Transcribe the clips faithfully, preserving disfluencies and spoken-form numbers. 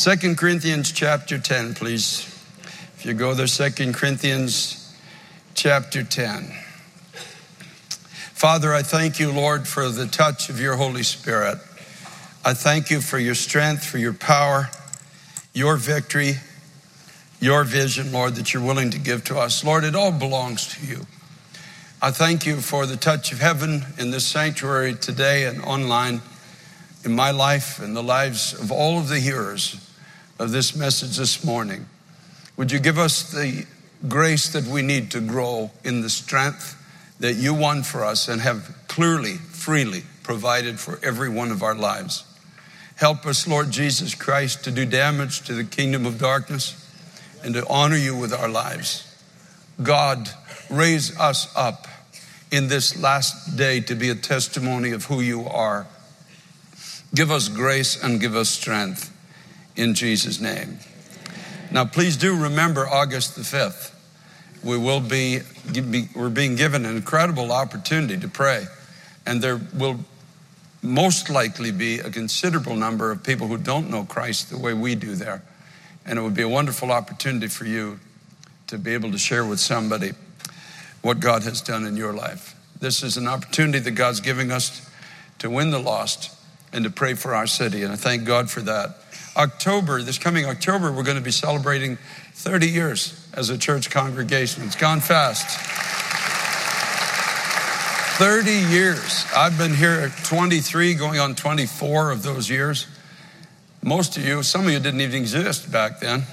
Second Corinthians chapter ten, please. If you go there, Second Corinthians chapter ten. Father, I thank you, Lord, for the touch of your Holy Spirit. I thank you for your strength, for your power, your victory, your vision, Lord, that you're willing to give to us. Lord, it all belongs to you. I thank you for the touch of heaven in this sanctuary today and online in my life and the lives of all of the hearers of this message this morning. Would you give us the grace that we need to grow in the strength that you won for us and have clearly, freely provided for every one of our lives. Help us, Lord Jesus Christ, to do damage to the kingdom of darkness and to honor you with our lives. God, raise us up in this last day to be a testimony of who you are. Give us grace and give us strength in Jesus' name. Now, please do remember August the fifth. We will be, we're being given an incredible opportunity to pray. And there will most likely be a considerable number of people who don't know Christ the way we do there. And it would be a wonderful opportunity for you to be able to share with somebody what God has done in your life. This is an opportunity that God's giving us to win the lost and to pray for our city. And I thank God for that. October, this coming October, we're going to be celebrating thirty years as a church congregation. It's gone fast. thirty years. I've been here at twenty-three, going on twenty-four of those years. Most of you, some of you didn't even exist back then.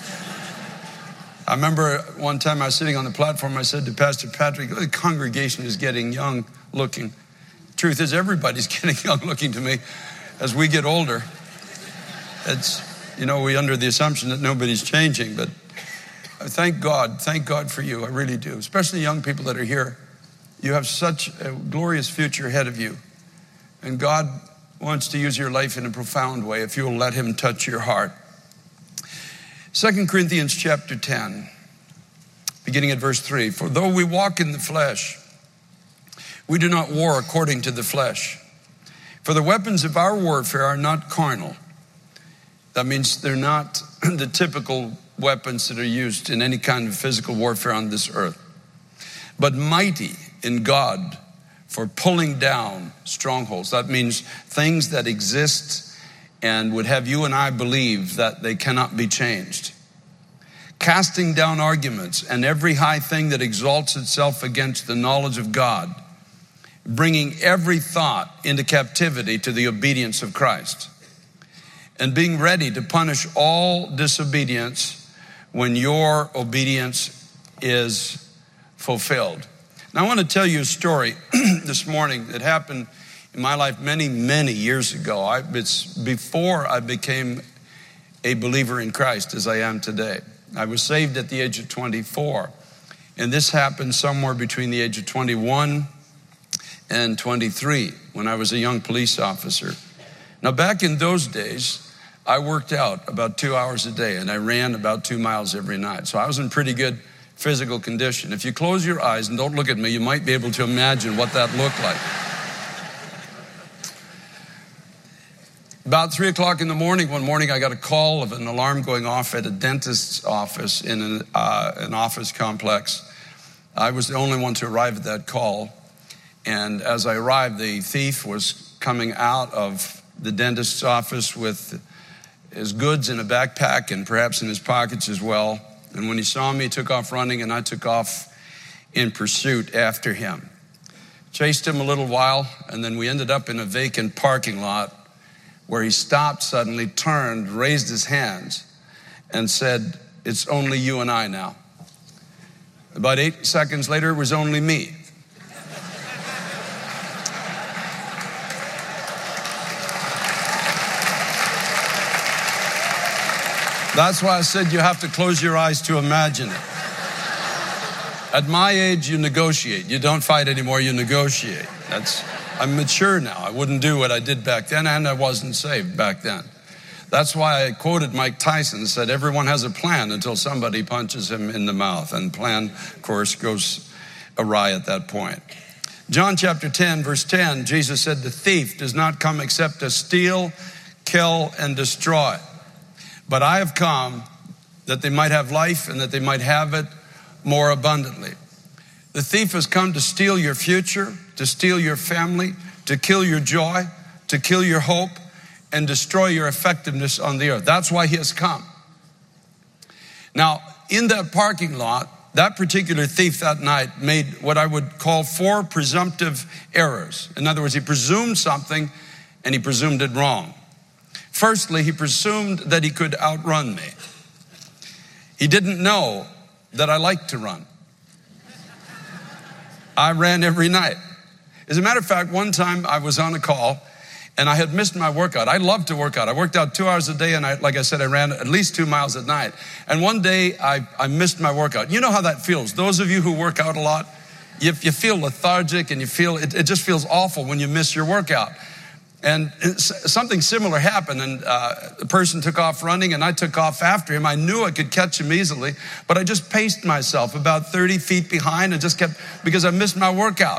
I remember one time I was sitting on the platform, I said to Pastor Patrick, the congregation is getting young looking. Truth is, everybody's getting young looking to me as we get older. It's, you know, we're under the assumption that nobody's changing, but I thank God, thank God for you, I really do. Especially young people that are here. You have such a glorious future ahead of you. And God wants to use your life in a profound way if you'll let him touch your heart. Second Corinthians chapter ten, beginning at verse three. For though we walk in the flesh, we do not war according to the flesh. For the weapons of our warfare are not carnal. That means they're not the typical weapons that are used in any kind of physical warfare on this earth, but mighty in God for pulling down strongholds. That means things that exist and would have you and I believe that they cannot be changed. Casting down arguments and every high thing that exalts itself against the knowledge of God, bringing every thought into captivity to the obedience of Christ, and being ready to punish all disobedience when your obedience is fulfilled. Now, I want to tell you a story this morning that happened in my life many, many years ago. I, it's before I became a believer in Christ as I am today. I was saved at the age of twenty-four. And this happened somewhere between the age of twenty-one and twenty-three when I was a young police officer. Now, back in those days, I worked out about two hours a day and I ran about two miles every night. So I was in pretty good physical condition. If you close your eyes and don't look at me, you might be able to imagine what that looked like. About three o'clock in the morning, one morning I got a call of an alarm going off at a dentist's office in an, uh, an office complex. I was the only one to arrive at that call. And as I arrived, the thief was coming out of the dentist's office with his goods in a backpack and perhaps in his pockets as well. And when he saw me, he took off running, and I took off in pursuit after him. Chased him a little while, and then we ended up in a vacant parking lot where he stopped suddenly, turned, raised his hands, and said, "It's only you and I now." About eight seconds later, it was only me. That's why I said you have to close your eyes to imagine it. At my age, you negotiate. You don't fight anymore, you negotiate. That's, I'm mature now. I wouldn't do what I did back then, and I wasn't saved back then. That's why I quoted Mike Tyson and said, everyone has a plan until somebody punches him in the mouth. And plan, of course, goes awry at that point. John chapter ten, verse ten, Jesus said, the thief does not come except to steal, kill, and destroy. But I have come that they might have life and that they might have it more abundantly. The thief has come to steal your future, to steal your family, to kill your joy, to kill your hope, and destroy your effectiveness on the earth. That's why he has come. Now, in that parking lot, that particular thief that night made what I would call four presumptive errors. In other words, he presumed something and he presumed it wrong. Firstly, he presumed that he could outrun me. He didn't know that I liked to run. I ran every night. As a matter of fact, one time I was on a call and I had missed my workout. I love to work out. I worked out two hours a day and I, like I said, I ran at least two miles at night. And one day I, I missed my workout. You know how that feels. Those of you who work out a lot, you, you feel lethargic and you feel, it, it just feels awful when you miss your workout. And something similar happened, and uh, the person took off running, and I took off after him. I knew I could catch him easily, but I just paced myself about thirty feet behind and just kept, because I missed my workout.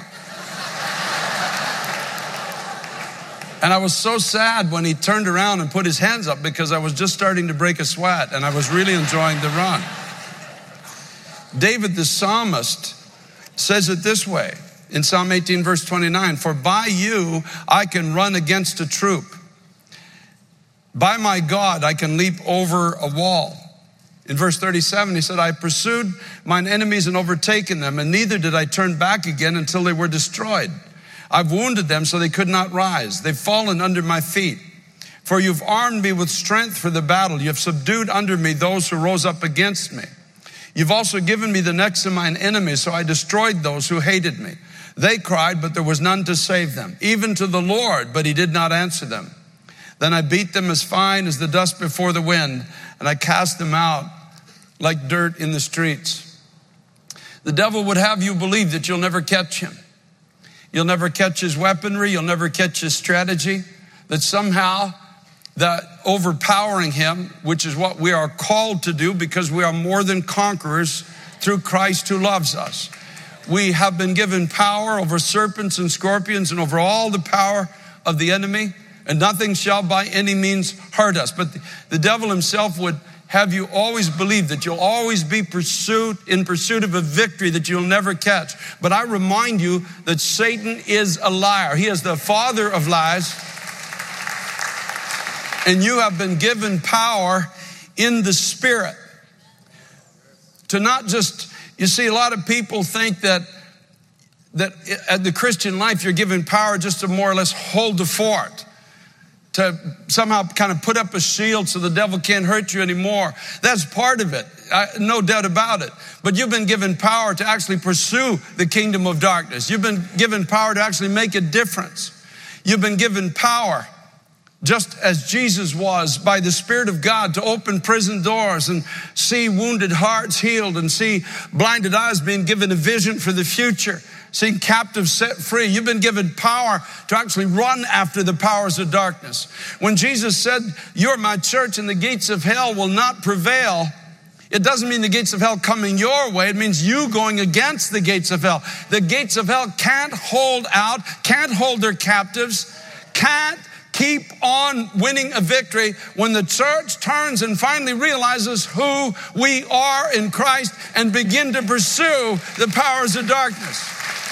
And I was so sad when he turned around and put his hands up because I was just starting to break a sweat, and I was really enjoying the run. David the psalmist says it this way. In Psalm eighteen, verse twenty-nine, for by you I can run against a troop. By my God, I can leap over a wall. In verse thirty-seven, he said, I pursued mine enemies and overtaken them, and neither did I turn back again until they were destroyed. I've wounded them so they could not rise. They've fallen under my feet. For you've armed me with strength for the battle. You have subdued under me those who rose up against me. You've also given me the necks of mine enemies, so I destroyed those who hated me. They cried, but there was none to save them, even to the Lord, but he did not answer them. Then I beat them as fine as the dust before the wind, and I cast them out like dirt in the streets. The devil would have you believe that you'll never catch him. You'll never catch his weaponry. You'll never catch his strategy. That somehow that overpowering him, which is what we are called to do because we are more than conquerors through Christ who loves us. We have been given power over serpents and scorpions and over all the power of the enemy, and nothing shall by any means hurt us. But the devil himself would have you always believe that you'll always be pursuit in pursuit of a victory that you'll never catch. But I remind you that Satan is a liar. He is the father of lies. And you have been given power in the Spirit to not just, you see, a lot of people think that that at the Christian life you're given power just to more or less hold the fort, to somehow kind of put up a shield so the devil can't hurt you anymore. That's part of it, I, no doubt about it. But you've been given power to actually pursue the kingdom of darkness. You've been given power to actually make a difference. You've been given power, just as Jesus was, by the Spirit of God, to open prison doors and see wounded hearts healed and see blinded eyes being given a vision for the future, seeing captives set free. You've been given power to actually run after the powers of darkness. When Jesus said, you're my church and the gates of hell will not prevail, it doesn't mean the gates of hell coming your way. It means you going against the gates of hell. The gates of hell can't hold out, can't hold their captives, can't keep on winning a victory when the church turns and finally realizes who we are in Christ and begin to pursue the powers of darkness.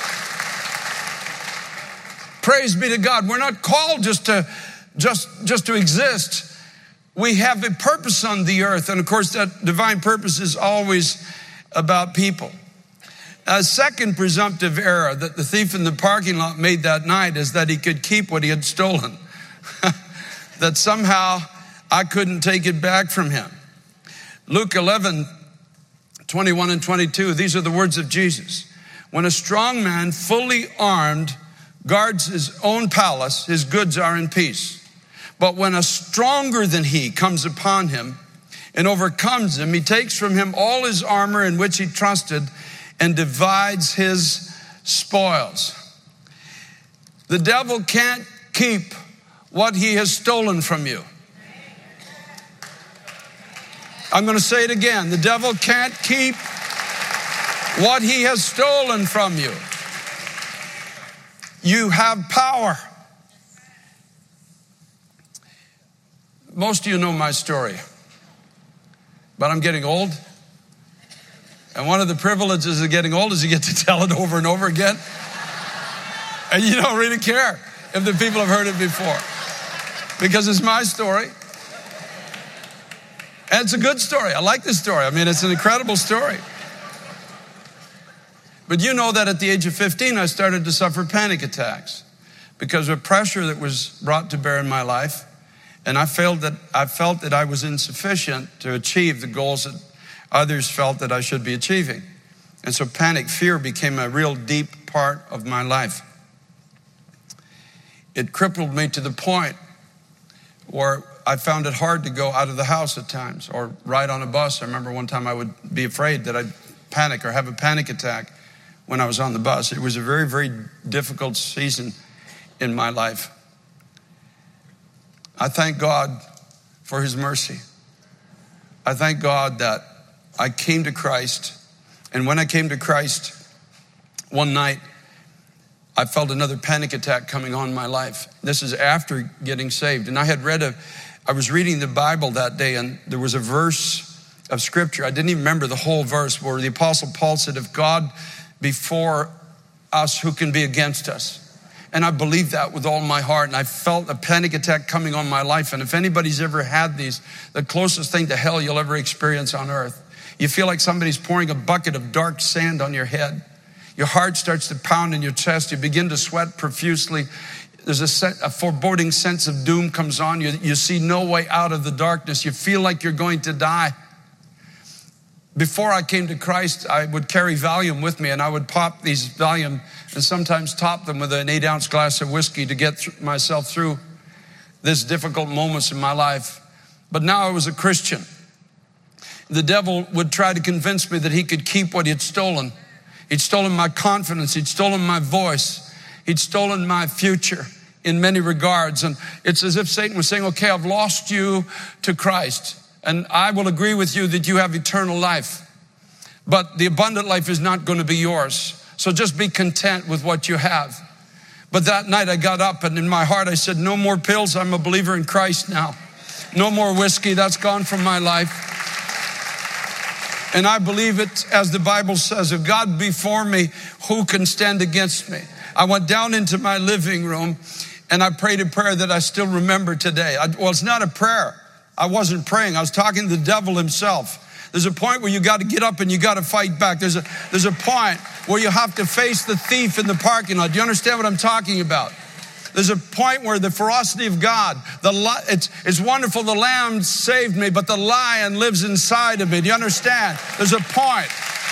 Praise be to God. We're not called just to just, just to exist. We have a purpose on the earth. And of course, that divine purpose is always about people. A second presumptive error that the thief in the parking lot made that night is that he could keep what he had stolen. That somehow I couldn't take it back from him. Luke eleven, twenty-one and twenty-two, these are the words of Jesus. When a strong man, fully armed, guards his own palace, his goods are in peace. But when a stronger than he comes upon him and overcomes him, he takes from him all his armor in which he trusted and divides his spoils. The devil can't keep what he has stolen from you. I'm going to say it again. The devil can't keep what he has stolen from you. You have power. Most of you know my story. but I'm getting old. And one of the privileges of getting old is you get to tell it over and over again. And you don't really care if the people have heard it before, because it's my story. And it's a good story. I like this story. I mean, it's an incredible story. But you know that at the age of fifteen, I started to suffer panic attacks because of pressure that was brought to bear in my life. And I felt that I felt that I was insufficient to achieve the goals that others felt that I should be achieving. And so panic, fear became a real deep part of my life. It crippled me to the point where I found it hard to go out of the house at times or ride on a bus. I remember one time I would be afraid that I'd panic or have a panic attack when I was on the bus. It was a very, very difficult season in my life. I thank God for his mercy. I thank God that I came to Christ. And when I came to Christ, one night, I felt another panic attack coming on my life. This is after getting saved. And I had read a, I was reading the Bible that day, and there was a verse of scripture. I didn't even remember the whole verse, where the Apostle Paul said, if God be for us, who can be against us? And I believed that with all my heart. And I felt a panic attack coming on my life. And if anybody's ever had these, the closest thing to hell you'll ever experience on earth. You feel like somebody's pouring a bucket of dark sand on your head. Your heart starts to pound in your chest. You begin to sweat profusely. There's a, set, a foreboding sense of doom comes on you. You see no way out of the darkness. You feel like you're going to die. Before I came to Christ, I would carry Valium with me, and I would pop these Valium and sometimes top them with an eight ounce glass of whiskey to get th- myself through this difficult moments in my life. But now I was a Christian. The devil would try to convince me that he could keep what he had stolen. He'd stolen my confidence. He'd stolen my voice. He'd stolen my future in many regards. And it's as if Satan was saying, okay, I've lost you to Christ, and I will agree with you that you have eternal life, but the abundant life is not going to be yours. So just be content with what you have. But that night I got up, and in my heart I said, no more pills. I'm a believer in Christ now. No more whiskey. That's gone from my life. And I believe it, as the Bible says, if God be for me, who can stand against me? I went down into my living room and I prayed a prayer that I still remember today. I, well, it's not a prayer. I wasn't praying. I was talking to the devil himself. There's a point where you got to get up and you got to fight back. There's a, there's a point where you have to face the thief in the parking lot. Do you understand what I'm talking about? There's a point where the ferocity of God, the it's, it's wonderful the lamb saved me, but the lion lives inside of me. Do you understand? There's a point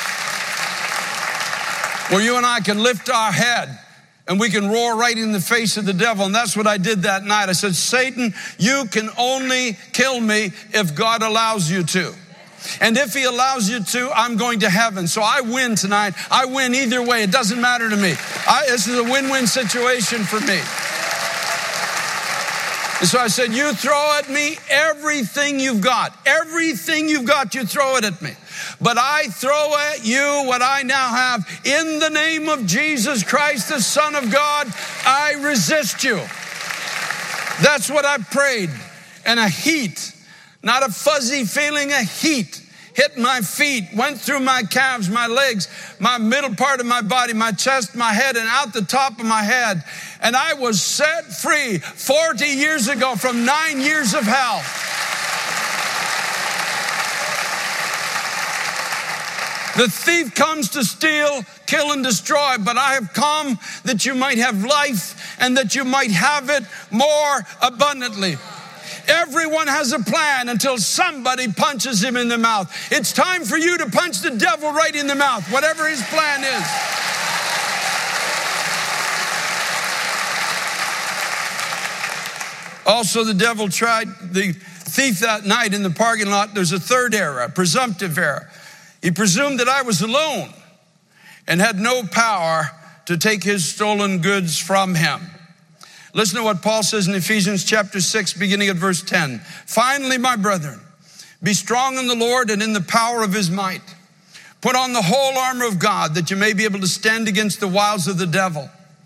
where you and I can lift our head and we can roar right in the face of the devil. And that's what I did that night. I said, Satan, you can only kill me if God allows you to. And if he allows you to, I'm going to heaven. So I win tonight. I win either way. It doesn't matter to me. I, this is a win-win situation for me. And so I said, you throw at me everything you've got. Everything you've got, you throw it at me. But I throw at you what I now have. In the name of Jesus Christ, the Son of God, I resist you. That's what I prayed. And a heat, not a fuzzy feeling, a heat hit my feet, went through my calves, my legs, my middle part of my body, my chest, my head, and out the top of my head. And I was set free forty years ago from nine years of hell. The thief comes to steal, kill, and destroy, but I have come that you might have life and that you might have it more abundantly. Everyone has a plan until somebody punches him in the mouth. It's time for you to punch the devil right in the mouth, whatever his plan is. Also, the devil tried the thief that night in the parking lot. There's a third error, a presumptive error. He presumed that I was alone and had no power to take his stolen goods from him. Listen to what Paul says in Ephesians chapter six, beginning at verse ten. Finally, my brethren, be strong in the Lord and in the power of his might. Put on the whole armor of God that you may be able to stand against the wiles of the devil.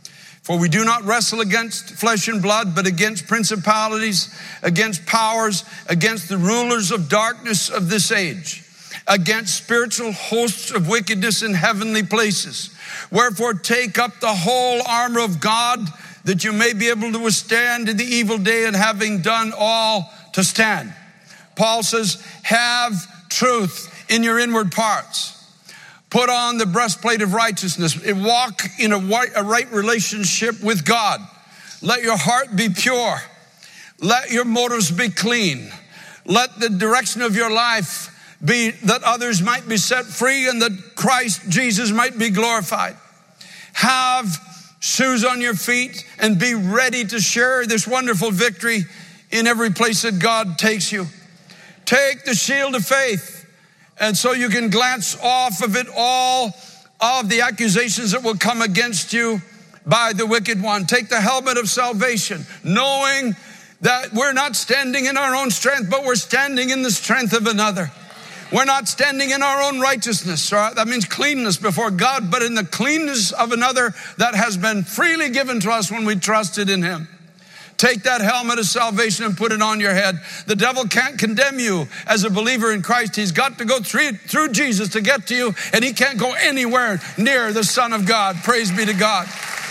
For we do not wrestle against flesh and blood, but against principalities, against powers, against the rulers of darkness of this age, against spiritual hosts of wickedness in heavenly places. Wherefore take up the whole armor of God, that you may be able to withstand in the evil day, and having done all, to stand. Paul says, have truth in your inward parts. Put on the breastplate of righteousness. Walk in a right relationship with God. Let your heart be pure. Let your motives be clean. Let the direction of your life be that others might be set free and that Christ Jesus might be glorified. Have shoes on your feet and be ready to share this wonderful victory in every place that God takes you. Take the shield of faith, and so you can glance off of it all of the accusations that will come against you by the wicked one. Take the helmet of salvation, knowing that we're not standing in our own strength, but we're standing in the strength of another. We're not standing in our own righteousness. That means cleanness before God, but in the cleanness of another that has been freely given to us when we trusted in him. Take that helmet of salvation and put it on your head. The devil can't condemn you as a believer in Christ. He's got to go through, through Jesus to get to you, and he can't go anywhere near the Son of God. Praise be to God.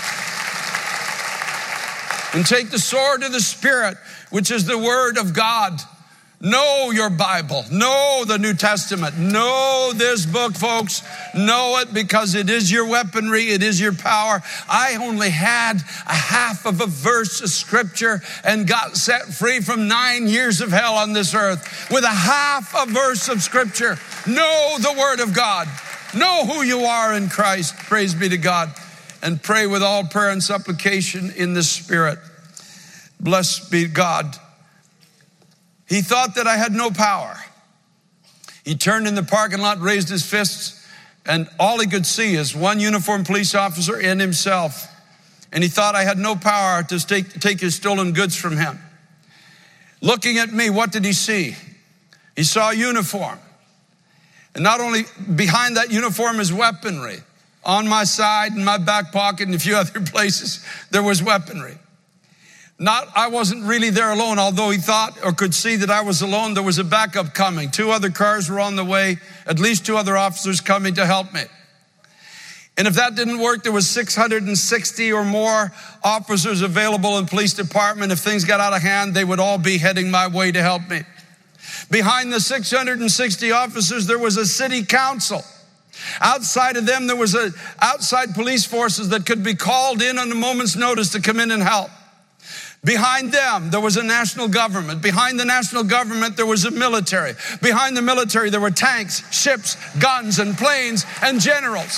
And take the sword of the Spirit, which is the word of God. Know your Bible. Know the New Testament. Know this book, folks. Know it, because it is your weaponry. It is your power. I only had a half of a verse of scripture and got set free from nine years of hell on this earth with a half a verse of scripture. Know the word of God. Know who you are in Christ. Praise be to God. And pray with all prayer and supplication in the Spirit. Blessed be God. He thought that I had no power. He turned in the parking lot, raised his fists, and all he could see is one uniformed police officer and himself. And he thought I had no power to take, take his stolen goods from him. Looking at me, what did he see? He saw a uniform. And not only behind that uniform is weaponry. On my side, in my back pocket, and a few other places, there was weaponry. Not, I wasn't really there alone, although he thought or could see that I was alone. There was a backup coming. Two other cars were on the way, at least two other officers coming to help me. And if that didn't work, there was six hundred sixty or more officers available in the police department. If things got out of hand, they would all be heading my way to help me. Behind the six hundred sixty officers, there was a city council. Outside of them, there was a outside police forces that could be called in on a moment's notice to come in and help. Behind them, there was a national government. Behind the national government, there was a military. Behind the military, there were tanks, ships, guns, and planes, and generals.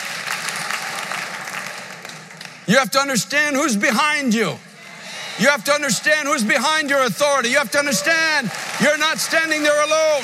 You have to understand who's behind you. You have to understand who's behind your authority. You have to understand you're not standing there alone.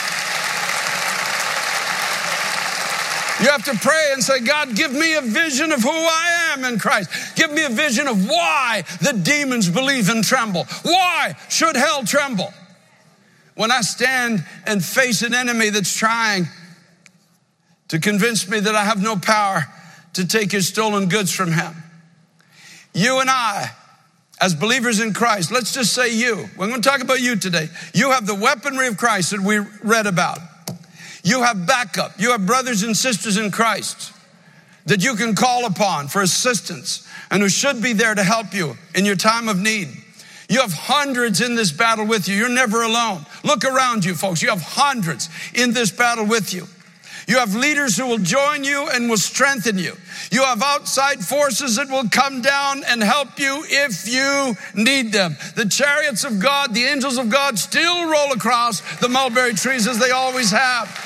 You have to pray and say, God, give me a vision of who I am in Christ. Give me a vision of why the demons believe and tremble. Why should hell tremble? When I stand and face an enemy that's trying to convince me that I have no power to take his stolen goods from him. You and I, as believers in Christ, let's just say you. We're going to talk about you today. You have the weaponry of Christ that we read about. You have backup. You have brothers and sisters in Christ that you can call upon for assistance and who should be there to help you in your time of need. You have hundreds in this battle with you. You're never alone. Look around you, folks. You have hundreds in this battle with you. You have leaders who will join you and will strengthen you. You have outside forces that will come down and help you if you need them. The chariots of God, the angels of God still roll across the mulberry trees as they always have.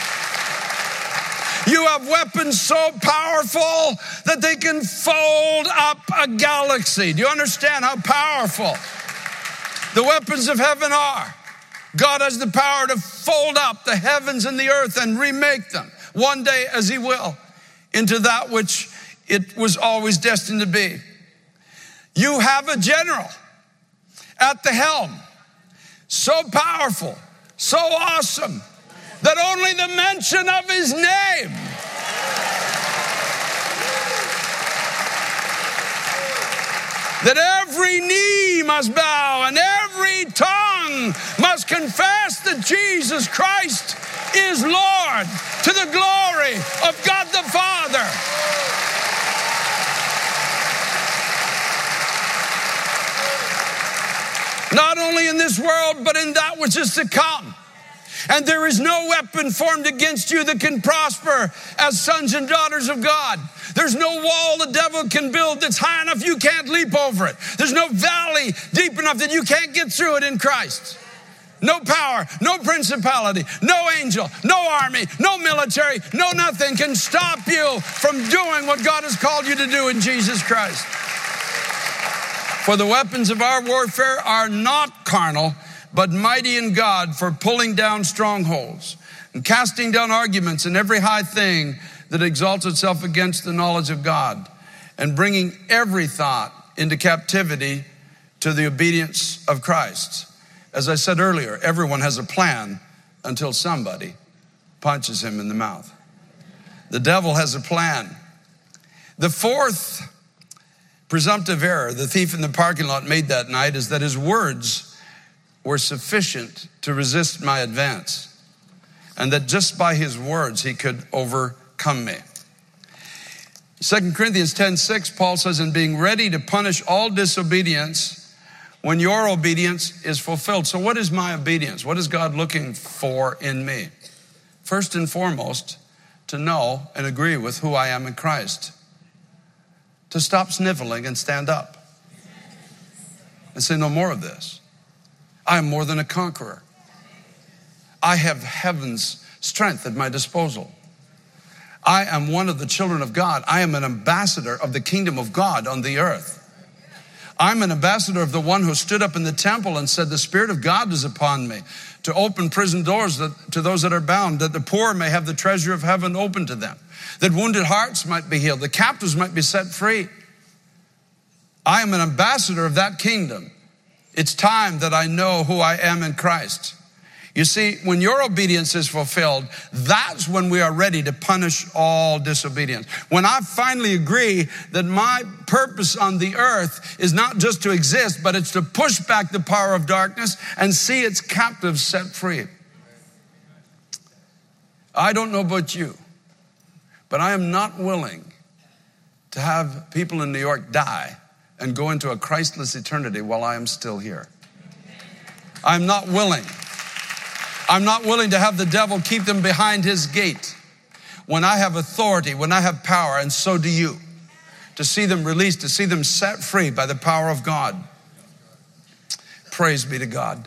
You have weapons so powerful that they can fold up a galaxy. Do you understand how powerful the weapons of heaven are? God has the power to fold up the heavens and the earth and remake them one day, as he will, into that which it was always destined to be. You have a general at the helm, so powerful, so awesome, that only the mention of his name that every knee must bow and every tongue must confess that Jesus Christ is Lord, to the glory of God the Father. Not only in this world, but in that which is to come. And there is no weapon formed against you that can prosper as sons and daughters of God. There's no wall the devil can build that's high enough you can't leap over it. There's no valley deep enough that you can't get through it in Christ. No power, no principality, no angel, no army, no military, no nothing can stop you from doing what God has called you to do in Jesus Christ. For the weapons of our warfare are not carnal, but mighty in God for pulling down strongholds and casting down arguments and every high thing that exalts itself against the knowledge of God, and bringing every thought into captivity to the obedience of Christ. As I said earlier, everyone has a plan until somebody punches him in the mouth. The devil has a plan. The fourth presumptive error the thief in the parking lot made that night is that his words were sufficient to resist my advance, and that just by his words he could overcome me. Second Corinthians ten six, Paul says, in being ready to punish all disobedience when your obedience is fulfilled. So what is my obedience? What is God looking for in me? First and foremost, to know and agree with who I am in Christ. To stop sniveling and stand up and say, no more of this. I am more than a conqueror. I have heaven's strength at my disposal. I am one of the children of God. I am an ambassador of the kingdom of God on the earth. I'm an ambassador of the one who stood up in the temple and said, the Spirit of God is upon me to open prison doors that, to those that are bound, that the poor may have the treasure of heaven open to them, that wounded hearts might be healed, the captives might be set free. I am an ambassador of that kingdom. It's time that I know who I am in Christ. You see, when your obedience is fulfilled, that's when we are ready to punish all disobedience. When I finally agree that my purpose on the earth is not just to exist, but it's to push back the power of darkness and see its captives set free. I don't know about you, but I am not willing to have people in New York die and go into a Christless eternity while I am still here. I'm not willing. I'm not willing to have the devil keep them behind his gate when I have authority, when I have power, and so do you, to see them released, to see them set free by the power of God. Praise be to God.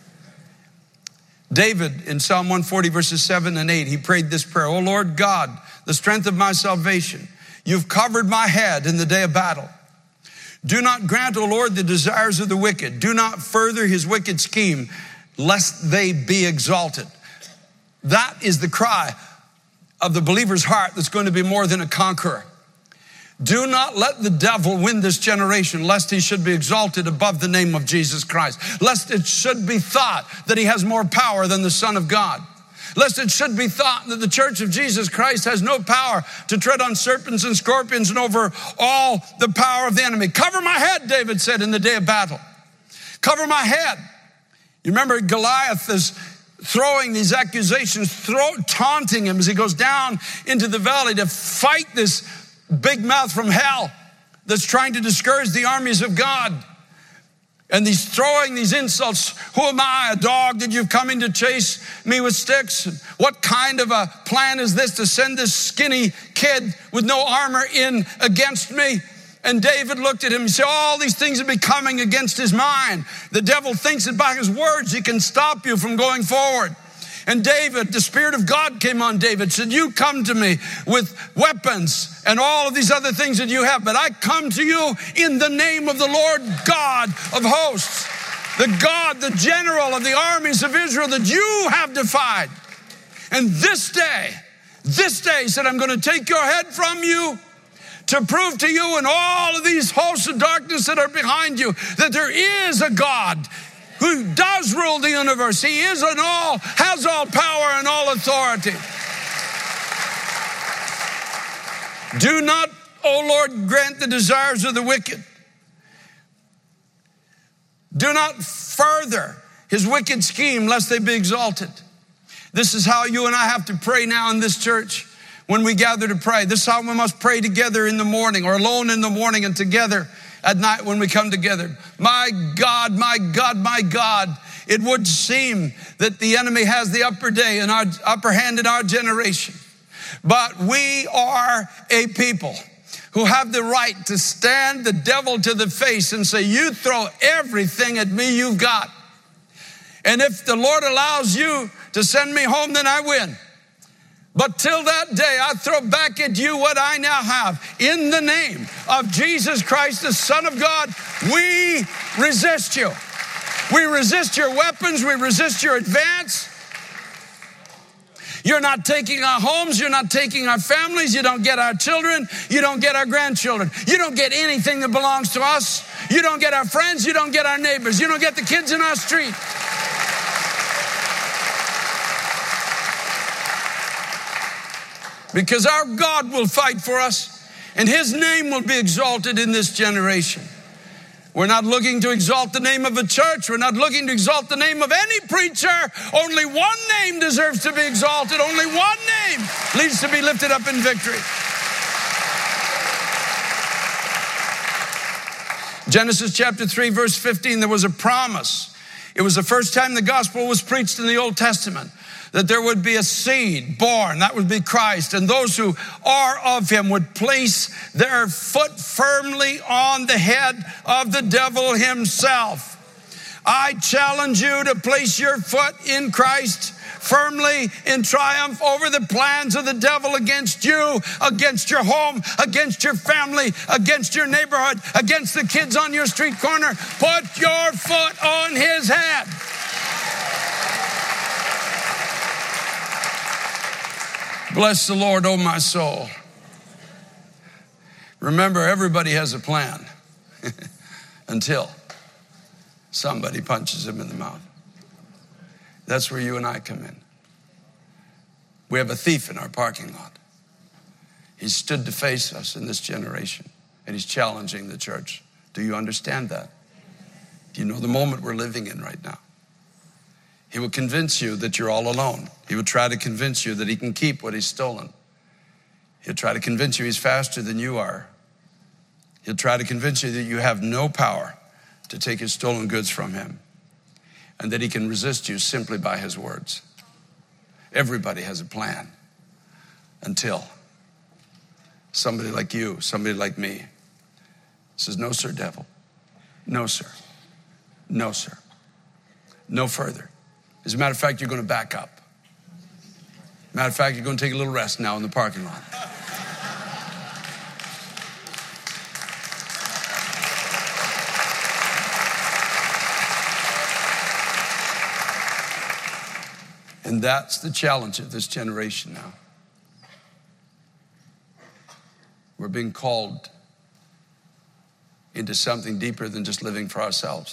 David in Psalm one forty verses seven and eight, he prayed this prayer, O Lord God, the strength of my salvation, you've covered my head in the day of battle. Do not grant, O Lord, the desires of the wicked. Do not further his wicked scheme, lest they be exalted. That is the cry of the believer's heart that's going to be more than a conqueror. Do not let the devil win this generation, lest he should be exalted above the name of Jesus Christ, lest it should be thought that he has more power than the Son of God, lest it should be thought that the church of Jesus Christ has no power to tread on serpents and scorpions and over all the power of the enemy. Cover my head, David said in the day of battle. Cover my head. You remember Goliath is throwing these accusations, throw, taunting him as he goes down into the valley to fight this big mouth from hell that's trying to discourage the armies of God. And he's throwing these insults. Who am I, a dog that you've come in to chase me with sticks? What kind of a plan is this to send this skinny kid with no armor in against me? And David looked at him and said, all these things have been coming against his mind. The devil thinks that by his words he can stop you from going forward. And David, the Spirit of God came on David, said, you come to me with weapons and all of these other things that you have, but I come to you in the name of the Lord God of hosts, the God, the general of the armies of Israel that you have defied. And this day, this day, he said, I'm going to take your head from you to prove to you and all of these hosts of darkness that are behind you that there is a God who does rule the universe. He is in all, has all power and all authority. Do not, O Lord, grant the desires of the wicked. Do not further his wicked scheme, lest they be exalted. This is how you and I have to pray now in this church when we gather to pray. This is how we must pray together in the morning, or alone in the morning and together at night when we come together. My God, my God, my God, it would seem that the enemy has the upper day and our upper hand in our generation. But we are a people who have the right to stand the devil to the face and say, you throw everything at me you've got. And if the Lord allows you to send me home, then I win. But till that day, I throw back at you what I now have. In the name of Jesus Christ, the Son of God, we resist you. We resist your weapons. We resist your advance. You're not taking our homes. You're not taking our families. You don't get our children. You don't get our grandchildren. You don't get anything that belongs to us. You don't get our friends. You don't get our neighbors. You don't get the kids in our street. Because our God will fight for us, and his name will be exalted in this generation. We're not looking to exalt the name of a church. We're not looking to exalt the name of any preacher. Only one name deserves to be exalted. Only one name needs to be lifted up in victory. Genesis chapter three, verse fifteen, there was a promise. It was the first time the gospel was preached in the Old Testament, that there would be a seed born, that would be Christ, and those who are of him would place their foot firmly on the head of the devil himself. I challenge you to place your foot in Christ firmly in triumph over the plans of the devil against you, against your home, against your family, against your neighborhood, against the kids on your street corner. Put your foot on his head. Bless the Lord, oh my soul. Remember, everybody has a plan until somebody punches him in the mouth. That's where you and I come in. We have a thief in our parking lot. He's stood to face us in this generation, and he's challenging the church. Do you understand that? Do you know the moment we're living in right now? He will convince you that you're all alone. He will try to convince you that he can keep what he's stolen. He'll try to convince you he's faster than you are. He'll try to convince you that you have no power to take his stolen goods from him, and that he can resist you simply by his words. Everybody has a plan until somebody like you, somebody like me says, no, sir, devil. No, sir. No, sir. No further. As a matter of fact, you're going to back up. Matter of fact, you're going to take a little rest now in the parking lot. And that's the challenge of this generation now. We're being called into something deeper than just living for ourselves.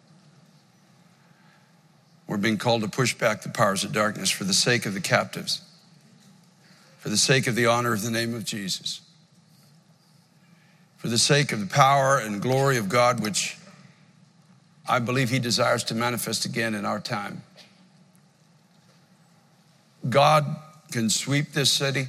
We're being called to push back the powers of darkness for the sake of the captives, for the sake of the honor of the name of Jesus, for the sake of the power and glory of God, which I believe he desires to manifest again in our time. God can sweep this city.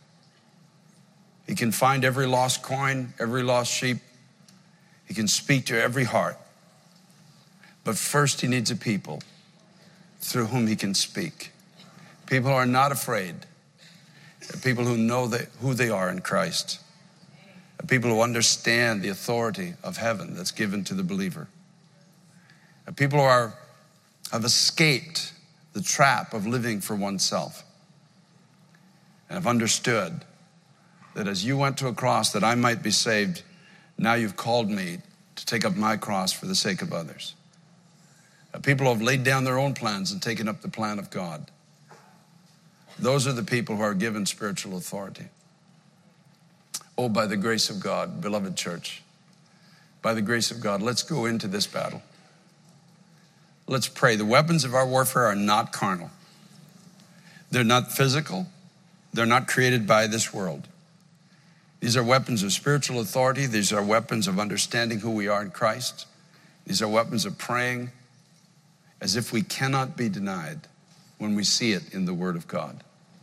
He can find every lost coin, every lost sheep. He can speak to every heart. But first he needs a people through whom he can speak. People who are not afraid. People who know that, who they are in Christ. People who understand the authority of heaven that's given to the believer. People who are, have escaped the trap of living for oneself, and have understood that as you went to a cross that I might be saved, now you've called me to take up my cross for the sake of others. People who have laid down their own plans and taken up the plan of God. Those are the people who are given spiritual authority. Oh, by the grace of God, beloved church, by the grace of God, let's go into this battle. Let's pray. The weapons of our warfare are not carnal. They're not physical. They're not created by this world. These are weapons of spiritual authority. These are weapons of understanding who we are in Christ. These are weapons of praying as if we cannot be denied when we see it in the Word of God.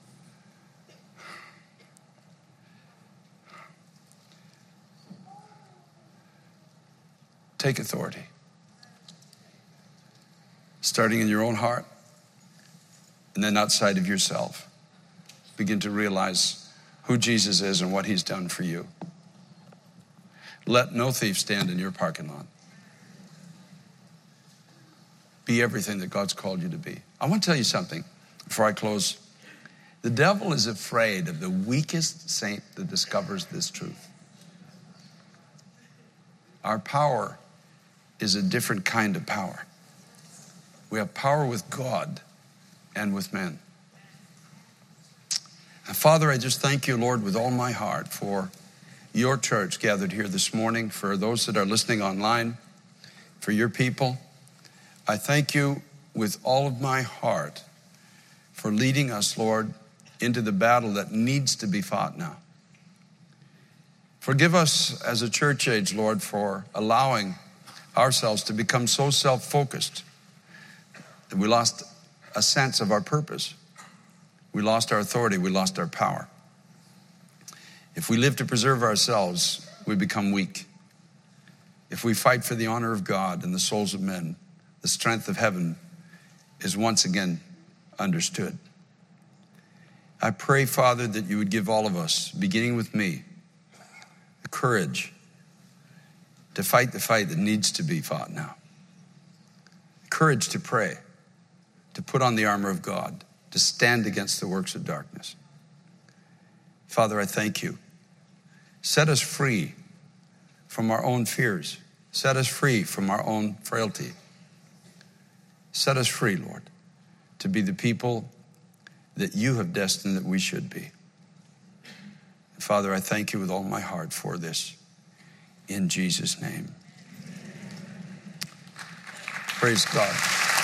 Take authority. Starting in your own heart and then outside of yourself. Begin to realize who Jesus is and what he's done for you. Let no thief stand in your parking lot. Be everything that God's called you to be. I want to tell you something before I close. The devil is afraid of the weakest saint that discovers this truth. Our power is a different kind of power. We have power with God and with men. And Father, I just thank you, Lord, with all my heart for your church gathered here this morning, for those that are listening online, for your people. I thank you with all of my heart for leading us, Lord, into the battle that needs to be fought now. Forgive us as a church age, Lord, for allowing ourselves to become so self-focused that we lost a sense of our purpose. We lost our authority. We lost our power. If we live to preserve ourselves, we become weak. If we fight for the honor of God and the souls of men, the strength of heaven is once again understood. I pray, Father, that you would give all of us, beginning with me, the courage to fight the fight that needs to be fought now. Courage to pray, to put on the armor of God, to stand against the works of darkness. Father, I thank you. Set us free from our own fears. Set us free from our own frailty. Set us free, Lord, to be the people that you have destined that we should be. Father, I thank you with all my heart for this. In Jesus' name. Praise God.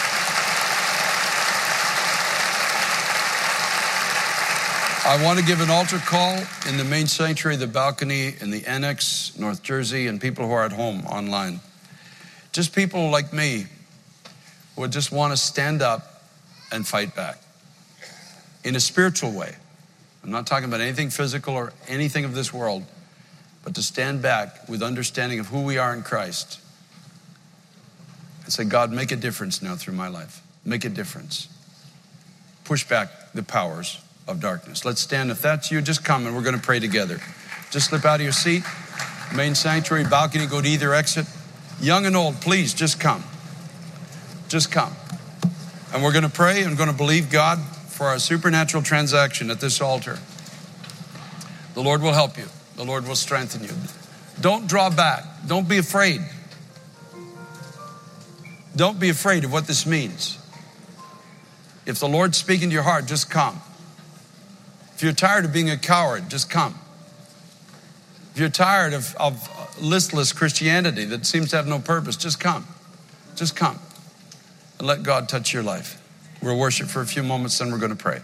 I want to give an altar call in the main sanctuary, the balcony, in the annex, North Jersey, and people who are at home online. Just people like me who would just want to stand up and fight back in a spiritual way. I'm not talking about anything physical or anything of this world, but to stand back with understanding of who we are in Christ and say, God, make a difference now through my life. Make a difference. Push back the powers of darkness. Let's stand. If that's you, just come and we're going to pray together. Just slip out of your seat. Main sanctuary, balcony, go to either exit. Young and old, please just come. Just come. And we're going to pray and going to believe God for our supernatural transaction at this altar. The Lord will help you. The Lord will strengthen you. Don't draw back. Don't be afraid. Don't be afraid of what this means. If the Lord's speaking to your heart, just come. If you're tired of being a coward, just come. If you're tired of, of listless Christianity that seems to have no purpose, just come. Just come. And let God touch your life. We'll worship for a few moments, then we're going to pray.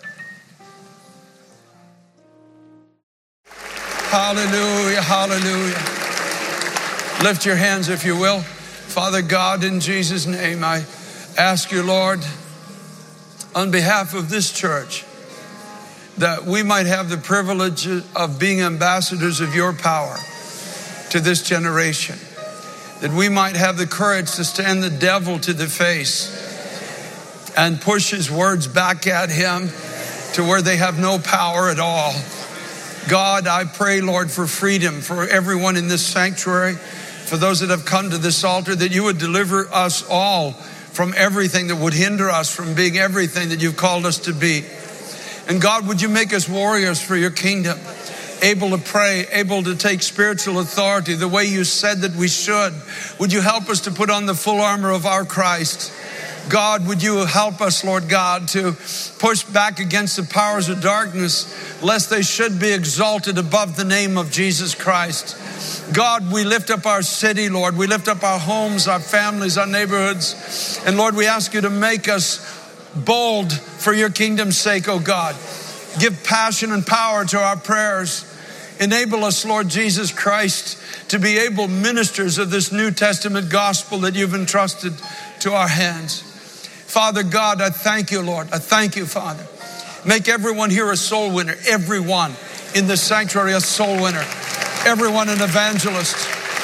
Hallelujah, hallelujah. Lift your hands if you will. Father God, in Jesus' name, I ask you, Lord, on behalf of this church, that we might have the privilege of being ambassadors of your power to this generation. That we might have the courage to stand the devil to the face and push his words back at him to where they have no power at all. God, I pray, Lord, for freedom for everyone in this sanctuary, for those that have come to this altar, that you would deliver us all from everything that would hinder us from being everything that you've called us to be. And God, would you make us warriors for your kingdom, able to pray, able to take spiritual authority the way you said that we should. Would you help us to put on the full armor of our Christ? God, would you help us, Lord God, to push back against the powers of darkness, lest they should be exalted above the name of Jesus Christ. God, we lift up our city, Lord. We lift up our homes, our families, our neighborhoods. And Lord, we ask you to make us bold for your kingdom's sake, oh God. Give passion and power to our prayers. Enable us, Lord Jesus Christ, to be able ministers of this New Testament gospel that you've entrusted to our hands. Father God, I thank you, Lord. I thank you, Father. Make everyone here a soul winner. Everyone in the sanctuary a soul winner. Everyone an evangelist.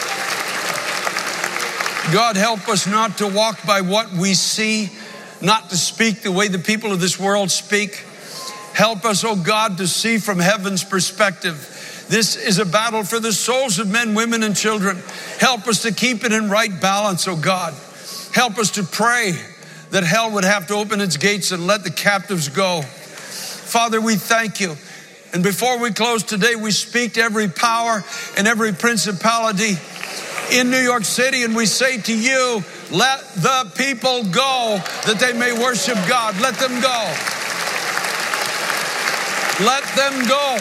God, help us not to walk by what we see, not to speak the way the people of this world speak. Help us, oh God, to see from heaven's perspective. This is a battle for the souls of men, women, and children. Help us to keep it in right balance, oh God. Help us to pray that hell would have to open its gates and let the captives go. Father, we thank you. And before we close today, we speak to every power and every principality in New York City, and we say to you, let the people go that they may worship God. Let them go. Let them go.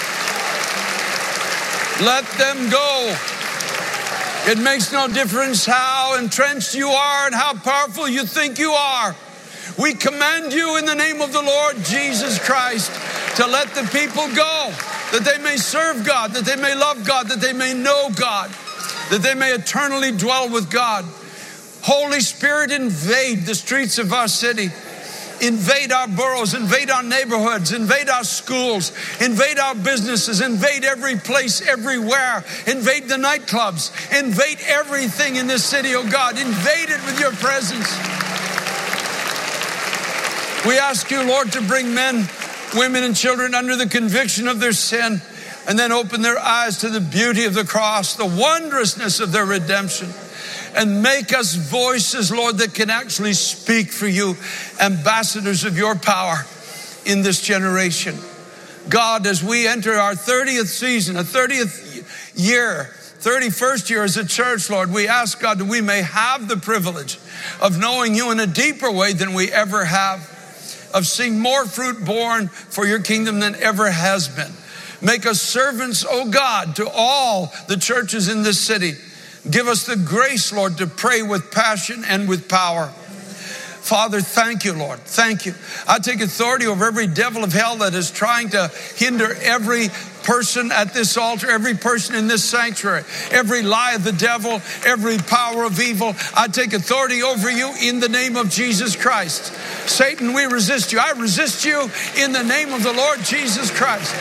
Let them go. It makes no difference how entrenched you are and how powerful you think you are. We command you in the name of the Lord Jesus Christ to let the people go, that they may serve God, that they may love God, that they may know God, that they may eternally dwell with God. Holy Spirit, invade the streets of our city. Invade our boroughs, invade our neighborhoods, invade our schools, invade our businesses, invade every place, everywhere. Invade the nightclubs, invade everything in this city, oh God. Invade it with your presence. We ask you, Lord, to bring men, women, and children under the conviction of their sin, and then open their eyes to the beauty of the cross, the wondrousness of their redemption. And make us voices, Lord, that can actually speak for you, ambassadors of your power in this generation. God, as we enter our thirtieth season, a thirtieth year, thirty-first year as a church, Lord, we ask, God, that we may have the privilege of knowing you in a deeper way than we ever have, of seeing more fruit born for your kingdom than ever has been. Make us servants, oh God, to all the churches in this city. Give us the grace, Lord, to pray with passion and with power. Father, thank you, Lord. Thank you. I take authority over every devil of hell that is trying to hinder every person at this altar, every person in this sanctuary, every lie of the devil, every power of evil. I take authority over you in the name of Jesus Christ. Satan, we resist you. I resist you in the name of the Lord Jesus Christ.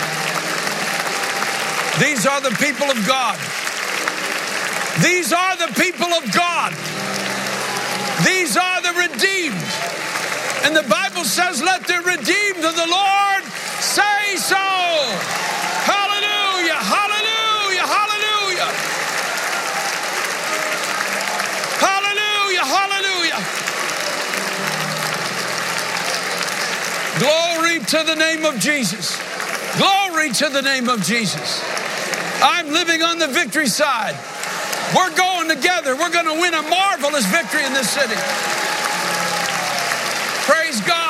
These are the people of God. These are the people of God. These are the redeemed. And the Bible says, let the redeemed of the Lord say so. Hallelujah, hallelujah, hallelujah. Hallelujah, hallelujah. Glory to the name of Jesus. Glory to the name of Jesus. I'm living on the victory side. We're going together. We're going to win a marvelous victory in this city. Praise God.